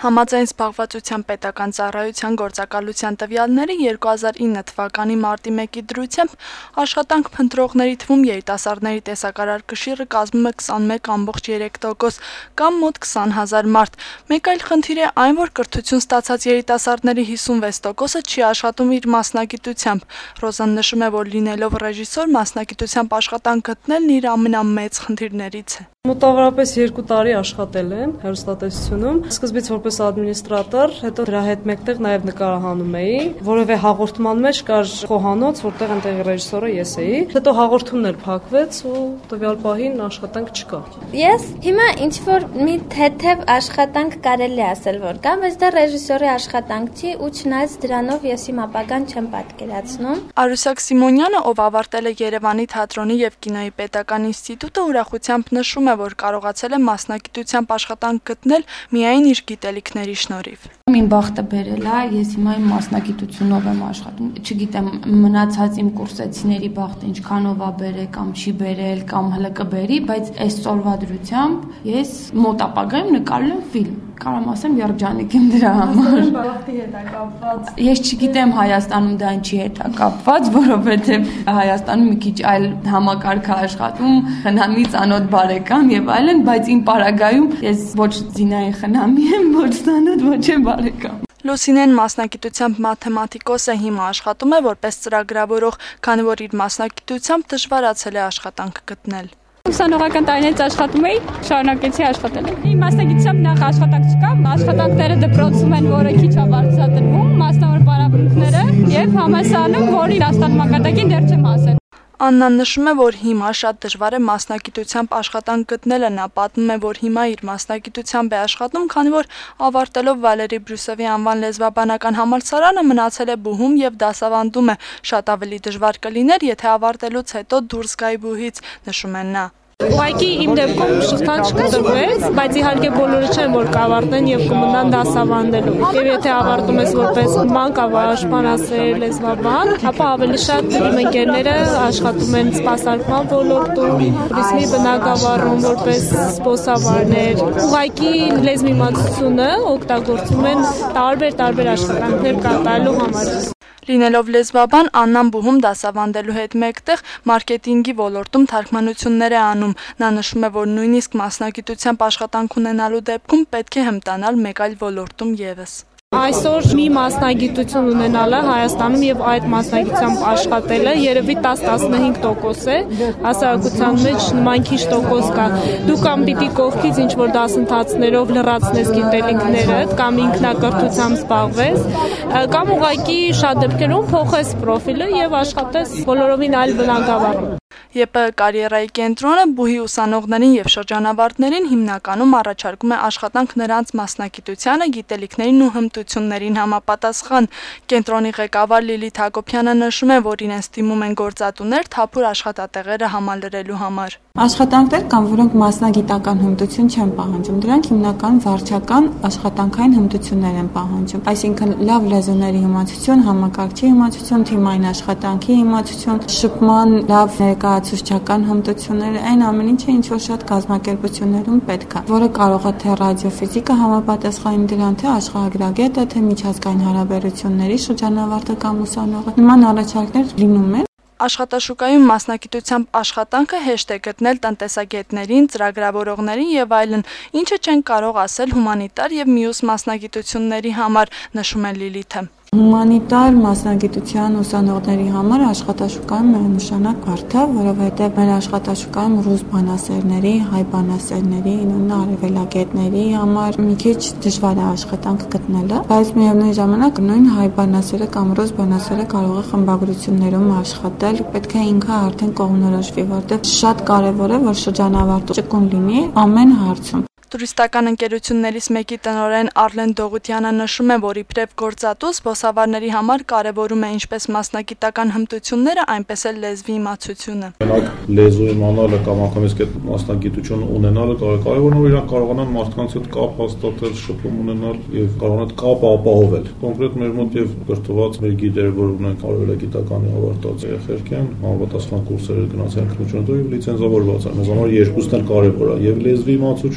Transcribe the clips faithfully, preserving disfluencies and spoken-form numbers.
Համաձայն զբաղվածության պետական ծառայության գործակալության տվյալների երկու հազար ինը թվականի մարտի մեկի դրությամբ աշխատանք փնտրողների թվում երիտասարդների տեսակարար կշիռը կազմում է քսանմեկ կόμք երեք տոկոս կամ մոտ քսան հազար մարդ։ Մեկ այլ խնդիր է այն, որ կրթություն ստացած երիտասարդների հիսունվեց տոկոսը չի աշխատում իր մասնագիտությամբ։ Ռոզան նշում է, որ լինելով ռեժիսոր մասնագիտությամբ աշխատանք գտնելն իր ամենամեծ խնդիրներից է։ Մոտավորապես երկու տարի աշխատել եմ հեռուստատեսությունում, սկզբից որպես ադմինիստրատոր, հետո դրա հետ մեկտեղ նաև նկարահանում էի, որևէ հաղորդման մեջ կար խոհանոց, որտեղ այնտեղ ռեժիսորը ես էի։ Հետո հաղորդումն էլ փակվեց ու տվյալ պահին աշխատանք չկա։ Ես հիմա ինչ որ մի թեթև աշխատանք կարելի ասել որ կա, բայց դա ռեժիսորի աշխատանք չի ու չնայած դրանով ես իմ ապագան չեմ պատկերացնում։ Արուսակ Սիմոնյանը, ով ավարտել է Երևանի թատրոնի եւ կինոյի պետական ինստիտուտը, ուրախությամբ նշում է, որ կարողացել է մասնագիտությամբ աշխատանք գտնել միայն իր գիտելիքների շնորհիվ։ Իմ բախտը բերել է, ես հիմա իմ մասնագիտությունով եմ աշխատում։ Չգիտեմ, մնացած իմ կուրսեցիների բախտը ինչքանով է բերել կամ չի բերել կամ հələ կբերի, բայց այսօրվա դրությամբ ես մոտ ապագայում նկարել եմ ֆիլմ։ Կարամ ասեմ երջանիկ եմ դրա համար։ Բախտի հետ է կապված։ Ես չգիտեմ Հայաստանում դա ինչի հետ է կապված, որովհետև Հայաստանում մի քիչ այլ համակարգ է աշխատում, խնամի ծանոթ բարեկամ եւ այլն, բայց իմ պարագայում ես ոչ զինային խնամի եմ, ոչ ծանոթ, ոչ եմ բարեկամ։ Լուսինեն մասնագիտությամբ մաթեմատիկոս է, հիմա աշխատում է որպես ծրագրավորող, քանի որ իր մասնագիտությամբ դժվարացել է աշխատանք գտնել։ Ուսանողական տարիներից աշխատում էի, շարունակեցի աշխատել։ Իմ մասնագիտությամբ նախ աշխատանք չկա, աշխատանքները դպրոցում են, որը քիչ է բարձրացնում, մասնավոր պարապմունքները եւ համալսարանում, որի դաստան մակարդակին դեռ չեմ հասել։ Աննան նշում է, որ հիմա շատ դժվար է մասնագիտությամբ աշխատանք գտնելը, նա պատմում է, որ հիմա իր մասնագիտությամբ է աշխատում, քանի որ ավարտելով Վալերի Բրյուսովի անվան լեզվաբանական համալսարանը մնացել է բուհում եւ դասավանդում է, շատ ավելի դժվար կլիներ, եթե ավարտելուց հետո դուրս գայի բուհից, նշում է նա։ Ուղղակի իմ դեպքում շղթան չկտրվեց, բայց իհարկե բոլորը չեն որ կավարտեն եւ կմնան դասավանդելու։ Եվ եթե ավարտում ես որպես մանկավարժ, լեզվաբան, ապա ավելի շատ իմ ընկերները աշխատում են սպասարկման ոլորտում, ռիթմի բնագավառում որպես սպոսավարներ։ Ուղղակի լեզվիմացությունը օգտագործում են տարբեր-տարբեր աշխատանքներ կատարելու համար։ Լինելով լեզվաբան, Աննան բուհում դասավանդելու հետ մեկտեղ մարքեթինգի ոլորտում թարգմանություններ է անում։ Նա նշում է, որ նույնիսկ մասնագիտությամբ աշխատանք ունենալու դեպքում պետք է հմտանալ մեկ այլ ոլորտում եւս։ Այսօր մի մասնագիտություն ունենալը Հայաստանում եւ այդ մասնագիտությամբ աշխատելը երևի տասը տասնհինգ տոկոս է, հասարակության մեջ նման քիչ տոկոս կա։ Դու կամ պիտի կողքից ինչ որ դասընթացներով լրացնես գիտելիքներդ, կամ ինքնակրթությամբ զբաղվես, կամ ուղղակի շատ դեպքերում փոխես պրոֆիլը եւ աշխատես բոլորովին այլ բնագավառում։ ԵՊ կարիերայի կենտրոնը բուհի ուսանողներին եւ շրջանավարտներին հիմնականում առաջարկում է աշխատանք նրանց մասնագիտությանը, գիտելիքներին ու հմտություններին համապատասխան։ Կենտրոնի ղեկավար Լիլիթ Հակոբյանը նշում է, որ իրենց դիմում են գործատուներ թափուր աշխատատեղերը համալրելու համար։ Աշխատանքներ կան, որոնք մասնագիտական հմտություն չեն պահանջում, դրանք հիմնականում վարչական աշխատանքային հմտություններ են պահանջում, այսինքն լավ լեզուների իմացություն, համակարգչի իմացություն, թիմային աշխատանքի իմացություն, շփման լավ ներկայացուցչական հմտություններ, այն ամեն ինչը ինչ որ շատ կազմակերպություններում պետք է, որը կարող է թե ռադիոֆիզիկա համապատասխանի դրան, թե աշխարհագրագետը, թե միջազգային հարաբերությունների շրջանավարտը կամ ուսանողը։ Նման առաջարկներ լինում են։ Աշխատաշուկայում մասնագիտությամբ աշխատանքը հեշտ է գտնել տնտեսագետներին, ծրագրավորողներին եւ այլն, ինչը չեն կարող ասել հումանիտար եւ մյուս մասնագիտությունների համար, նշում է Լիլիթը։ Հումանիտար մասնագիտության ուսանողների համար աշխատաշուկայում միանշանակ բարդ է, որովհետև մեր աշխատաշուկայում ռուս բանասերների, հայ բանասերների, արևելագետների համար մի քիչ դժվար է աշխատանք գտնելը, բայց միևնույն ժամանակ նույն հայ բանասերը կամ ռուս բանասերը կարող է խմբագրություններում աշխատել, պետք է ինքը արդեն կողմնորոշվի, որովհետև շատ կարևոր է, որ շրջանավարտը ճկուն լինի ամեն հարցում։ Տուրիստական ընկերություններից մեկի տնօրեն Արլեն Դողուտյանը նշում է, որ իբրև գործատու զբոսավարների համար կարևորում է ինչպես մասնագիտական հմտությունները, այնպես էլ լեզվի իմացությունը։ Մենակ լեզու իմանալը կամ անգամից այդ մասնագիտություն ունենալը կարևորն է, որ իրանք կարողանան մարդկանց հետ կապ հաստատել, շփում ունենալ եւ կարողանան կապը ապահովել։ Կոնկրետ մեր մոտ եւ կրթված մեր գիդերը, որ ունենք արևելագիտականի ավարտած երեխեք են, համապատասխան կուրսեր գնացել են քննությունով եւ լիցենզավորված են։ Մեզ համար երկուսն էլ կարևոր է, եւ լեզվի իմացությունը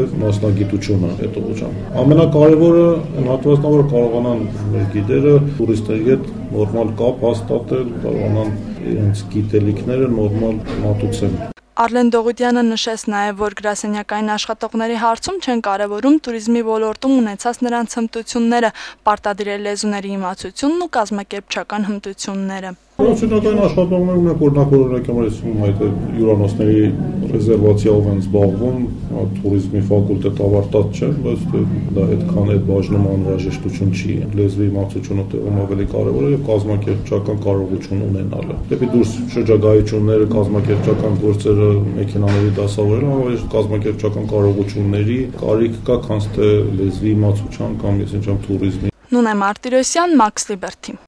եւ մասնագիտությունը այդ ուղղությամբ։ Ամենակարևորը այն հատվածն է, որ կարողանան մեր գիդերը տուրիստների հետ նորմալ կապ հաստատել, կարողանան իրենց գիտելիքները նորմալ մատուցել։ Արլեն Դողուտյանը նշեց նաև, որ գրասենյակային աշխատողների հարցում չեն կարևորում туриզմի ոլորտում ունեցած նրանց հմտությունները, պարտադիր լեզուների իմացությունն ու կազմակերպչական հմտությունները։ Գրասենյակային աշխատողները ունեն օրինակ օրինակ համարեցում այդ հյուրանոցների ռեզերվացիայով են զբաղվում, туриզմի ֆակուլտետ ավարտած չէ, բայց դա այդքան այդ բաժնում անհրաժեշտություն չի։ Լեզվի իմացությունը տեղում ավելի կարևոր է եւ կազմակերպչական կարողություն ունենալը։ Դեպի դուրս շրջագայությունները, կազմակերպչական գործերը մեքենաների դասավորելը, ավելի կազմակերպչական կարողությունների կարիք կա, քան թե լեզվի իմացության կամ այսինքն туриզմի։ Նունե Մարտիրոսյան, Մաքս Լիբերթի։